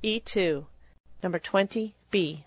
E2, number 20B.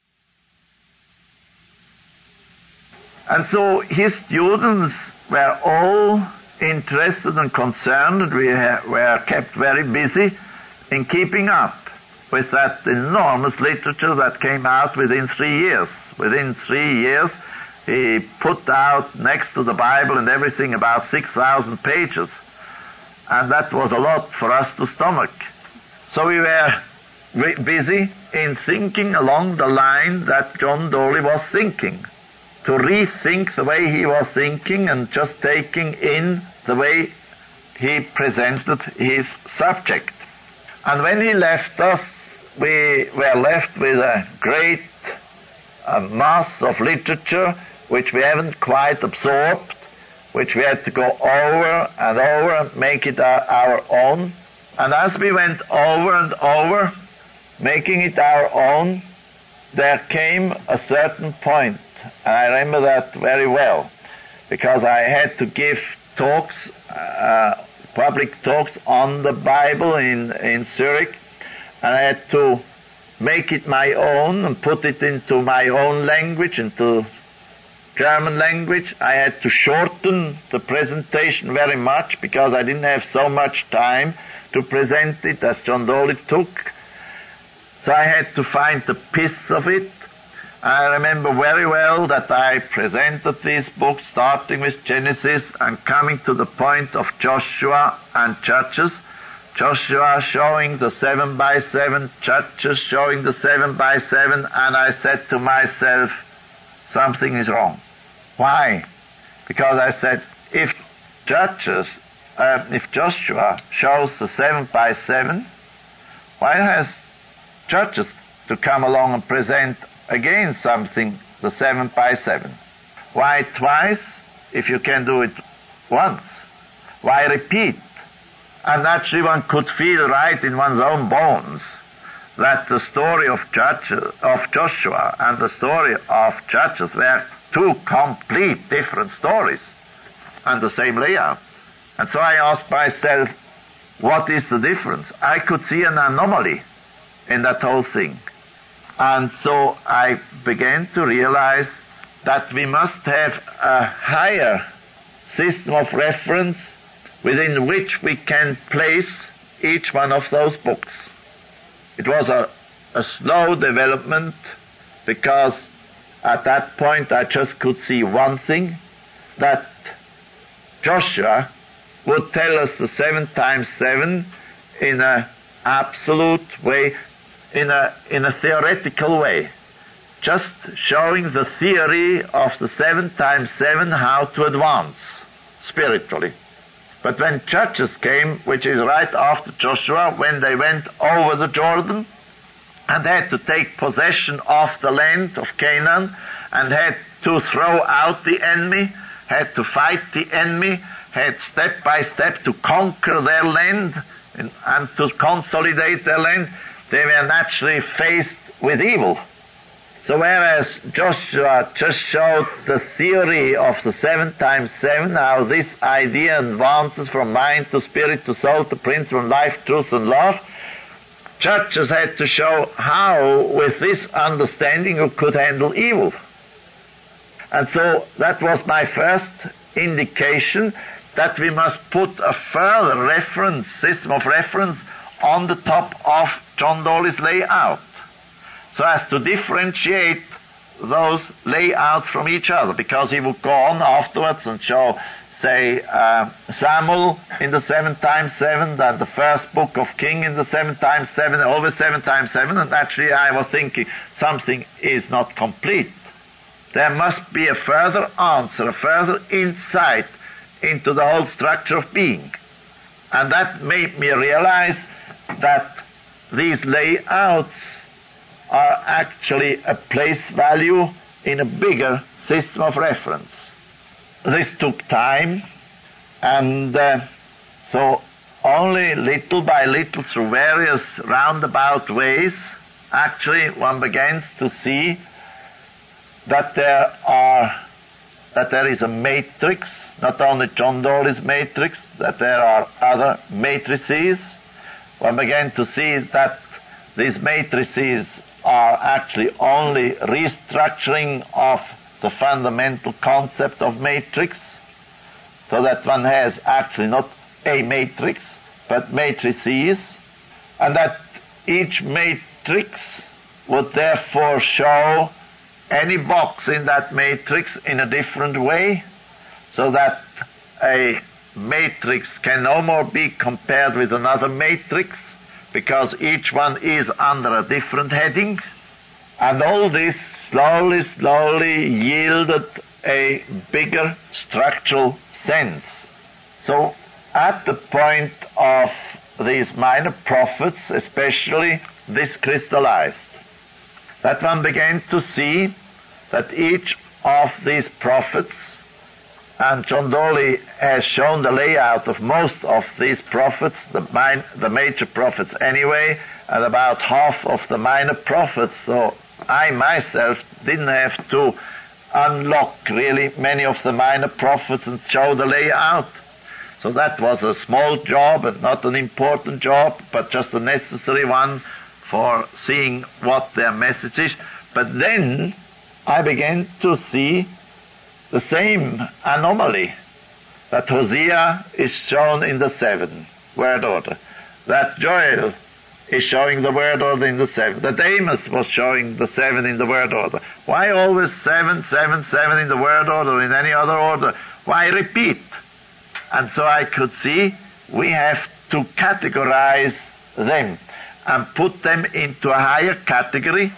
And so his students were all interested and concerned, and we were kept very busy in keeping up with that enormous literature that came out within 3 years. Within 3 years, he put out, next to the Bible and everything, about 6,000 pages. And that was a lot for us to stomach. So we were busy in thinking along the line that John Doley was thinking, to rethink the way he was thinking and just taking in the way he presented his subject. And when he left us, we were left with a great mass of literature which we haven't quite absorbed, which we had to go over and make it our own. And as we went over and over, making it our own, there came a certain point, and I remember that very well, because I had to give talks, public talks on the Bible in Zurich, and I had to make it my own and put it into my own language, into German language. I had to shorten the presentation very much because I didn't have so much time to present it as John Doley took. So I had to find the pith of it. I remember very well that I presented these books starting with Genesis and coming to the point of Joshua and Judges. Joshua showing the 7 by 7, Judges showing the 7 by 7, and I said to myself, something is wrong. Why? Because I said, if Joshua shows the 7 by 7, why has Judges to come along and present again something, the 7 by 7? Why twice, if you can do it once? Why repeat? And actually one could feel right in one's own bones that the story of Joshua and the story of Judges were two complete different stories and the same layout. And so I asked myself, what is the difference? I could see an anomaly in that whole thing. And so I began to realize that we must have a higher system of reference within which we can place each one of those books. It was a slow development because at that point I just could see one thing, that Joshua would tell us the 7 times 7 in an absolute way, in a theoretical way, just showing the theory of the 7 times 7, how to advance spiritually. But when Judges came, which is right after Joshua, when they went over the Jordan and had to take possession of the land of Canaan and had to throw out the enemy, had to fight the enemy, had step by step to conquer their land and to consolidate their land, they were naturally faced with evil. So whereas Joshua just showed the theory of the 7 times 7, how this idea advances from mind to spirit to soul to principle and life, truth and love, Judges had to show how, with this understanding, you could handle evil. And so that was my first indication that we must put a further reference, system of reference, on the top of John Doley's layout, so as to differentiate those layouts from each other, because he would go on afterwards and show, say, Samuel in the 7 times 7, and the first book of King in the 7 times 7, always 7 times 7, and actually I was thinking something is not complete. There must be a further answer, a further insight into the whole structure of being. And that made me realize that these layouts are actually a place value in a bigger system of reference. This took time, and so only little by little, through various roundabout ways, actually one begins to see that there is a matrix, not only John Doley's matrix, that there are other matrices. One began to see that these matrices are actually only restructuring of the fundamental concept of matrix, so that one has actually not a matrix, but matrices, and that each matrix would therefore show any box in that matrix in a different way, so that a matrix can no more be compared with another matrix, because each one is under a different heading. And all this slowly yielded a bigger structural sense. So at the point of these minor prophets especially, this crystallized. That one began to see that each of these prophets, and John Dolly has shown the layout of most of these prophets, the major prophets anyway, and about half of the minor prophets, so I myself didn't have to unlock really many of the minor prophets and show the layout. So that was a small job and not an important job, but just a necessary one for seeing what their message is. But then I began to see the same anomaly, that Hosea is shown in the 7 word order, that Joel is showing the word order in the 7, that Amos was showing the 7 in the word order. Why always 7, 7, 7 in the word order, in any other order? Why repeat? And so I could see we have to categorize them and put them into a higher category,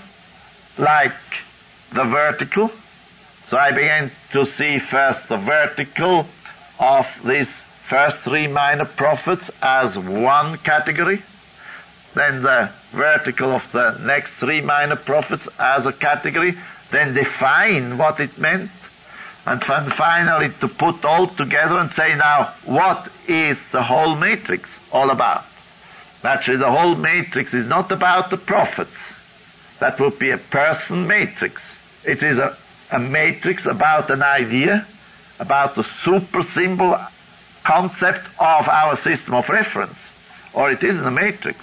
like the vertical. So I began to see first the vertical of these first 3 minor prophets as one category, then the vertical of the next 3 minor prophets as a category, then define what it meant, and finally to put all together and say, now, what is the whole matrix all about? Actually, the whole matrix is not about the prophets. That would be a person matrix. It is a matrix about an idea, about the super symbol concept of our system of reference, or it isn't a matrix.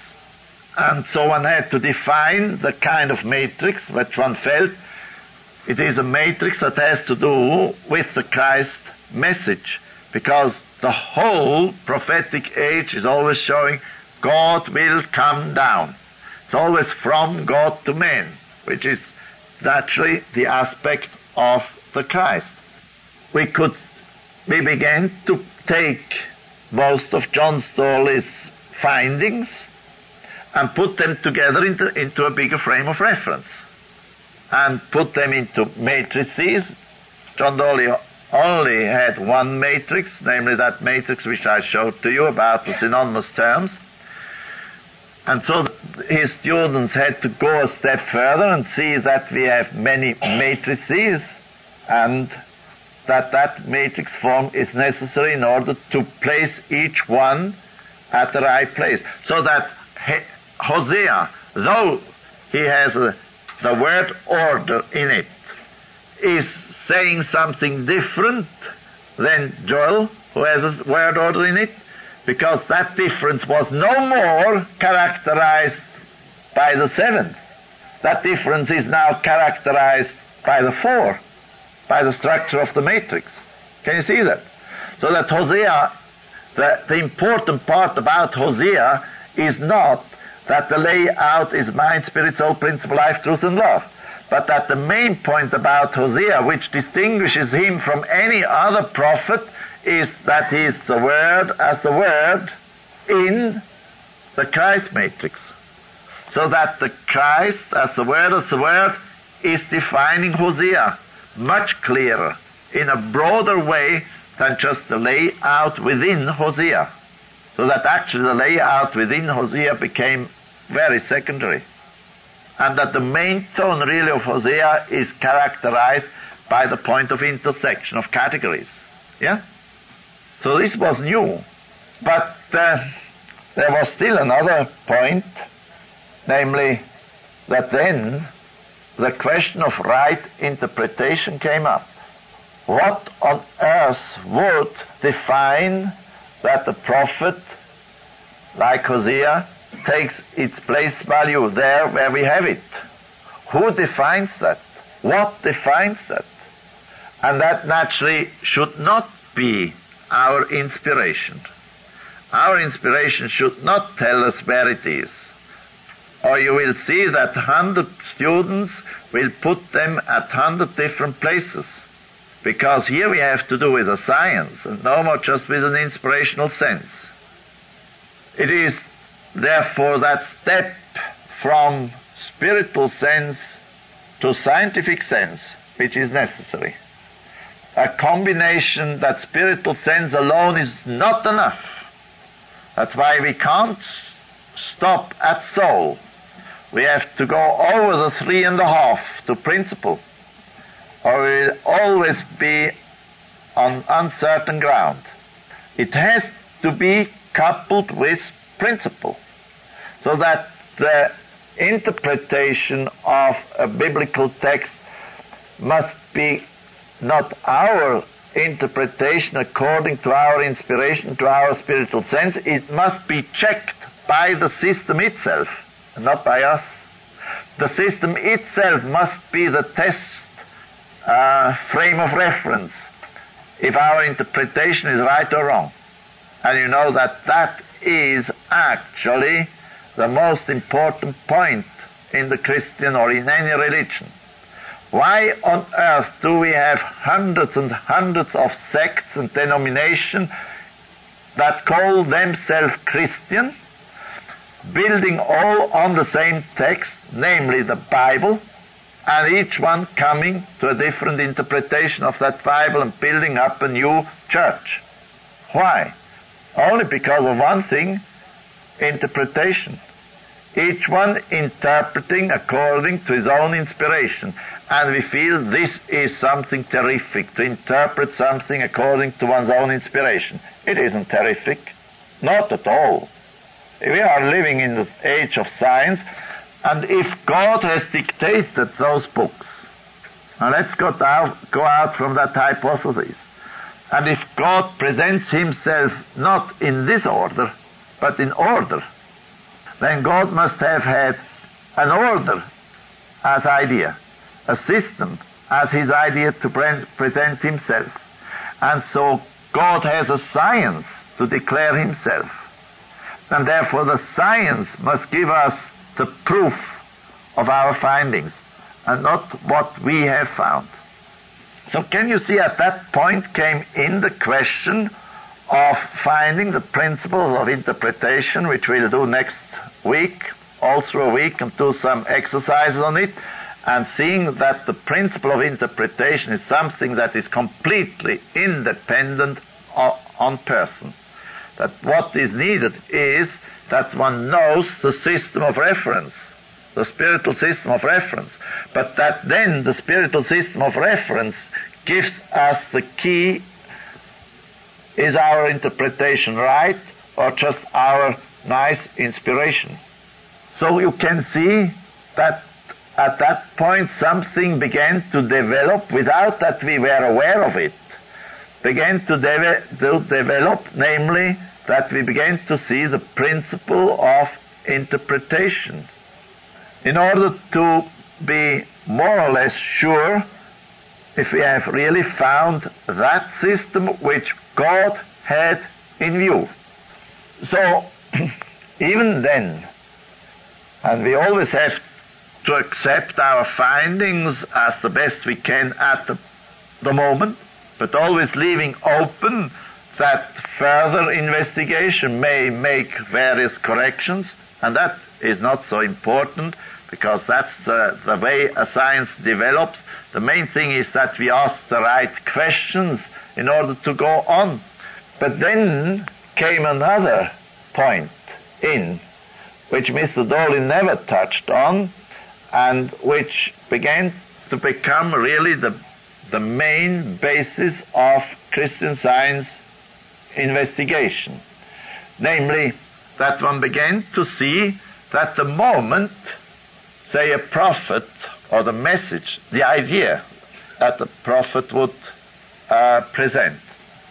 And so one had to define the kind of matrix which one felt it is a matrix that has to do with the Christ message, because the whole prophetic age is always showing God will come down. It's always from God to man, which is naturally the aspect of the Christ. We began to take most of John Storley's findings and put them together into a bigger frame of reference, and put them into matrices. John Dolly only had one matrix, namely that matrix which I showed to you about the synonymous terms. And so his students had to go a step further and see that we have many matrices, and that matrix form is necessary in order to place each one at the right place. So that Hosea, though he has the word order in it, is saying something different than Joel, who has a word order in it, because that difference was no more characterized by the 7. That difference is now characterized by the 4, by the structure of the matrix. Can you see that? So that Hosea, the important part about Hosea is not that the layout is mind, spirit, soul, principle, life, truth, and love, but that the main point about Hosea, which distinguishes him from any other prophet, is that he is the Word as the Word in the Christ matrix. So that the Christ as the Word is defining Hosea much clearer, in a broader way than just the layout within Hosea. So that actually the layout within Hosea became very secondary. And that the main tone really of Hosea is characterized by the point of intersection of categories. Yeah? So this was new. But there was still another point, namely that then the question of right interpretation came up. What on earth would define that the prophet, like Hosea, takes its place value there where we have it. Who defines that? What defines that? And that naturally should not be our inspiration. Our inspiration should not tell us where it is. Or you will see that 100 students will put them at 100 different places. Because here we have to do with a science and no more just with an inspirational sense. It is therefore that step from spiritual sense to scientific sense which is necessary. A combination that spiritual sense alone is not enough. That's why we can't stop at soul. We have to go over the 3.5 to principle, or we'll always be on uncertain ground. It has to be coupled with principle, so that the interpretation of a biblical text must be not our interpretation according to our inspiration, to our spiritual sense. It must be checked by the system itself, not by us. The system itself must be the test frame of reference if our interpretation is right or wrong. And you know that is actually the most important point in the Christian or in any religion. Why on earth do we have hundreds and hundreds of sects and denominations that call themselves Christian, building all on the same text, namely the Bible, and each one coming to a different interpretation of that Bible and building up a new church? Why? Only because of one thing, interpretation. Each one interpreting according to his own inspiration. And we feel this is something terrific, to interpret something according to one's own inspiration. It isn't terrific. Not at all. We are living in the age of science, and if God has dictated those books, now let's go out from that hypothesis, and if God presents himself not in this order, but in order, then God must have had an order as idea, a system as his idea to present himself. And so God has a science to declare himself. And therefore the science must give us the proof of our findings and not what we have found. So can you see, at that point came in the question of finding the principles of interpretation, which we'll do next week, all through a week, and do some exercises on it, and seeing that the principle of interpretation is something that is completely independent on person. That what is needed is that one knows the system of reference, the spiritual system of reference, but that then the spiritual system of reference gives us the key. Is our interpretation right, or just our nice inspiration? So you can see that at that point something began to develop without that we were aware of it. Began to develop, namely that we began to see the principle of interpretation. In order to be more or less sure if we have really found that system which God had in view. So, even then, and we always have to accept our findings as the best we can at the moment, but always leaving open that further investigation may make various corrections, and that is not so important, because that's the way a science develops. The main thing is that we ask the right questions in order to go on. But then came another point in, which Mr. Dolin never touched on, and which began to become really the main basis of Christian Science investigation. Namely, that one began to see that the moment, say, a prophet, or the message, the idea that the prophet would present.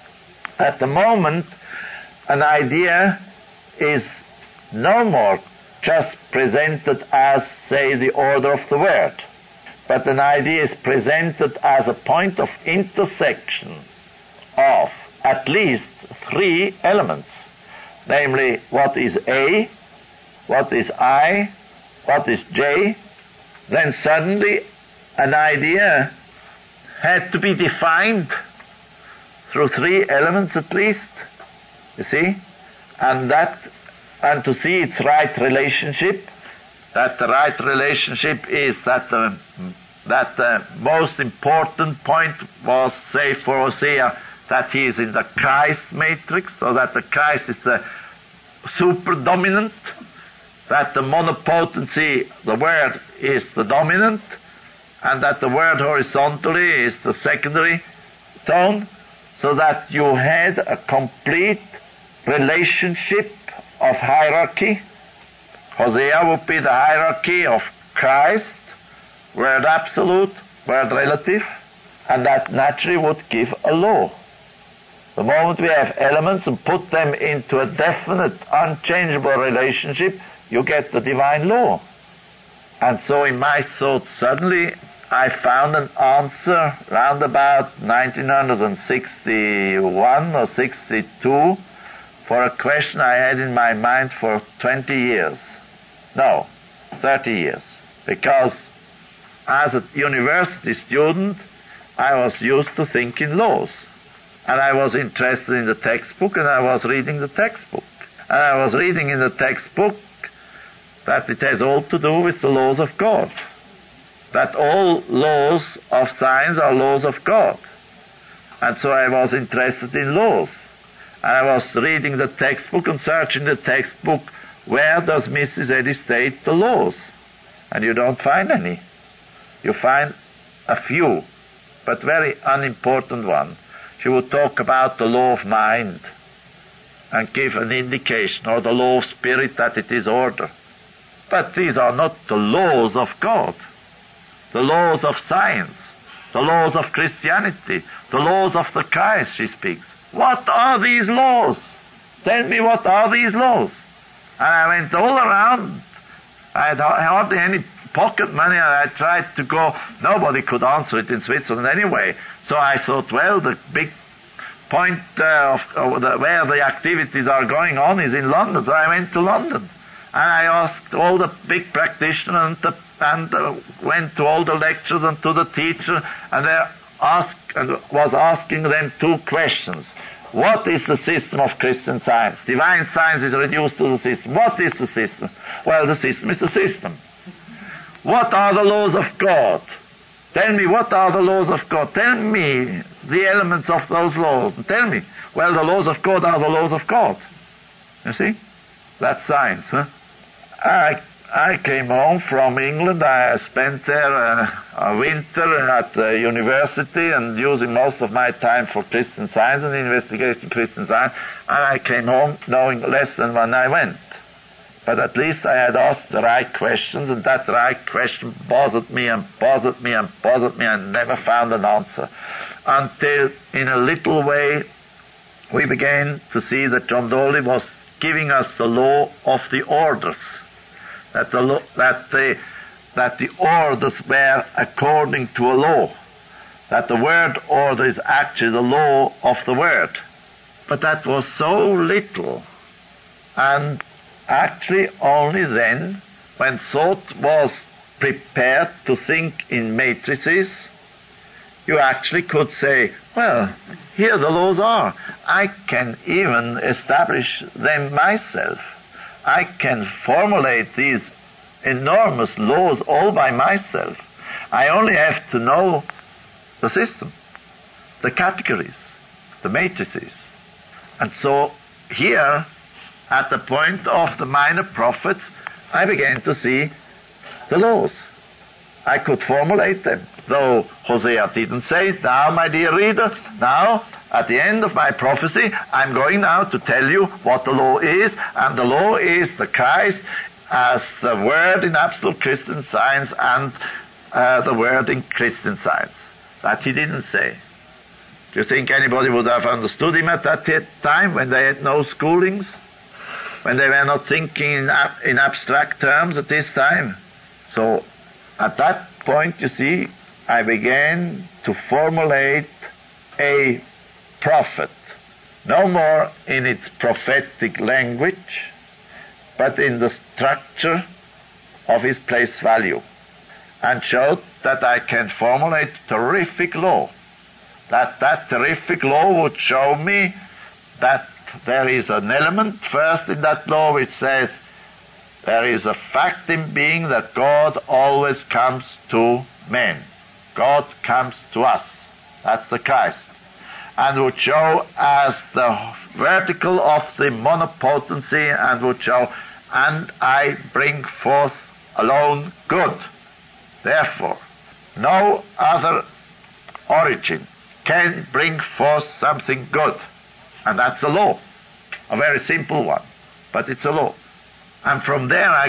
At the moment, an idea is no more just presented as, say, the order of the word, but an idea is presented as a point of intersection of at least three elements, namely what is A, what is I, what is J, then suddenly an idea had to be defined through three elements at least, you see, and to see its right relationship, that the right relationship is that the most important point was, say, for Hosea, that he is in the Christ matrix, so that the Christ is the super-dominant, that the monopotency, the word, is the dominant, and that the word horizontally is the secondary tone, so that you had a complete relationship of hierarchy. Hosea would be the hierarchy of Christ, word absolute, word relative, and that naturally would give a law. The moment we have elements and put them into a definite, unchangeable relationship, you get the divine law. And so in my thought, suddenly I found an answer round about 1961 or 62 for a question I had in my mind for 20 years. No, 30 years. Because as a university student, I was used to think in laws. And I was interested in the textbook, and I was reading the textbook. And I was reading in the textbook that it has all to do with the laws of God. That all laws of science are laws of God. And so I was interested in laws. And I was reading the textbook and searching the textbook, where does Mrs. Eddy state the laws? And you don't find any. You find a few, but very unimportant ones. She would talk about the law of mind and give an indication, or the law of spirit, that it is order. But these are not the laws of God, the laws of science, the laws of Christianity, the laws of the Christ, she speaks. What are these laws? Tell me, what are these laws? And I went all around. I had hardly any pocket money, and I tried to go. Nobody could answer it in Switzerland anyway. So I thought, well, the big point where the activities are going on is in London. So I went to London. And I asked all the big practitioners and went to all the lectures and to the teacher, and was asking them two questions. What is the system of Christian Science? Divine Science is reduced to the system. What is the system? Well, the system is the system. What are the laws of God? Tell me, what are the laws of God? Tell me the elements of those laws. Tell me. Well, the laws of God are the laws of God. You see? That's science, huh? I came home from England. I spent there a winter at the university and using most of my time for Christian Science and investigating Christian Science. And I came home knowing less than when I went. But at least I had asked the right questions, and that right question bothered me and bothered me and bothered me, and never found an answer. Until, in a little way, we began to see that John Dolly was giving us the law of the orders. That the orders were according to a law. That the word order is actually the law of the word. But that was so little, and actually only then, when thought was prepared to think in matrices, you actually could say, well, here the laws are. I can even establish them myself. I can formulate these enormous laws all by myself. I only have to know the system, the categories, the matrices. And so here, at the point of the minor prophets, I began to see the laws. I could formulate them, though Hosea didn't say, now, my dear reader, now, at the end of my prophecy, I'm going now to tell you what the law is, and the law is the Christ as the word in absolute Christian Science and the word in Christian Science. That he didn't say. Do you think anybody would have understood him at that time when they had no schoolings? when they were not thinking in abstract terms at this time. So at that point, you see, I began to formulate a prophet, no more in its prophetic language, but in the structure of his place value, and showed that I can formulate terrific law, that terrific law would show me that there is an element first in that law which says there is a fact in being that God always comes to men. God comes to us. That's the Christ. And would show as the vertical of the monopotency, and would show, and I bring forth alone good. Therefore, no other origin can bring forth something good. And that's a law. A very simple one. But it's a law. And from there,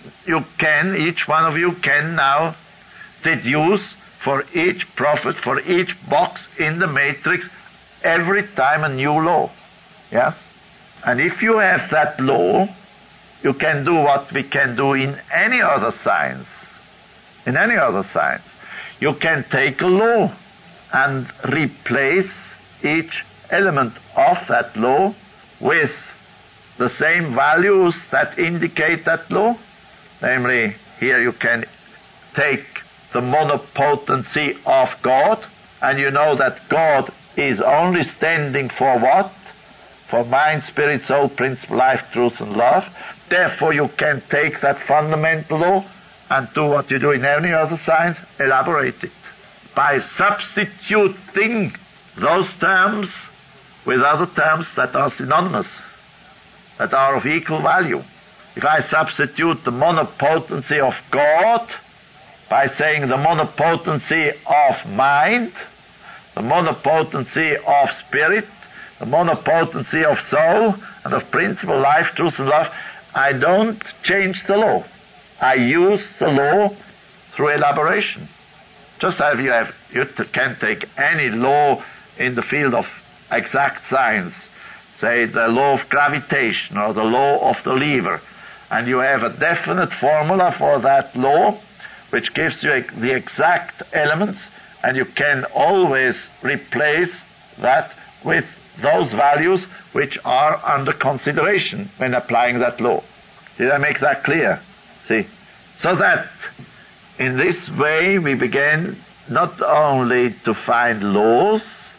each one of you can now deduce for each prophet, for each box in the matrix, every time a new law. Yes? And if you have that law, you can do what we can do in any other science. In any other science. You can take a law and replace each element of that law with the same values that indicate that law. Namely, here you can take the monopotency of God, and you know that God is only standing for what? For mind, spirit, soul, principle, life, truth, and love. Therefore, you can take that fundamental law and do what you do in any other science, elaborate it. By substituting those terms with other terms that are synonymous, that are of equal value. If I substitute the monopotency of God by saying the monopotency of mind, the monopotency of spirit, the monopotency of soul, and of principle, life, truth, and love, I don't change the law. I use the law through elaboration. Just as you can take any law in the field of exact science, say the law of gravitation or the law of the lever, and you have a definite formula for that law which gives you the exact elements, and you can always replace that with those values which are under consideration when applying that law. Did I make that clear? See? So that in this way we began not only to find laws,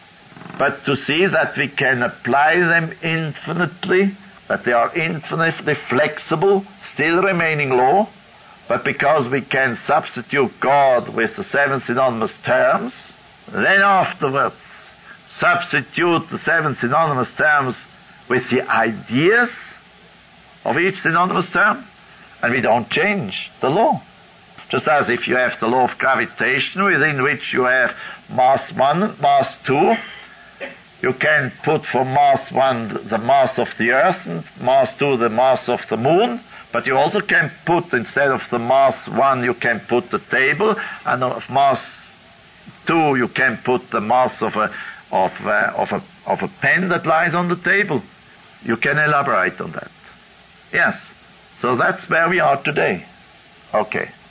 but to see that we can apply them infinitely, that they are infinitely flexible, still remaining law, but because we can substitute God with the 7 synonymous terms, then afterwards substitute the 7 synonymous terms with the ideas of each synonymous term, and we don't change the law. Just as if you have the law of gravitation within which you have mass 1, mass 2, you can put for mass 1 the mass of the earth, and mass 2 the mass of the moon, but you also can put, instead of the mass 1, you can put the table, and of mass 2 you can put the mass of a pen that lies on the table. You can elaborate on that. Yes. So that's where we are today. Okay.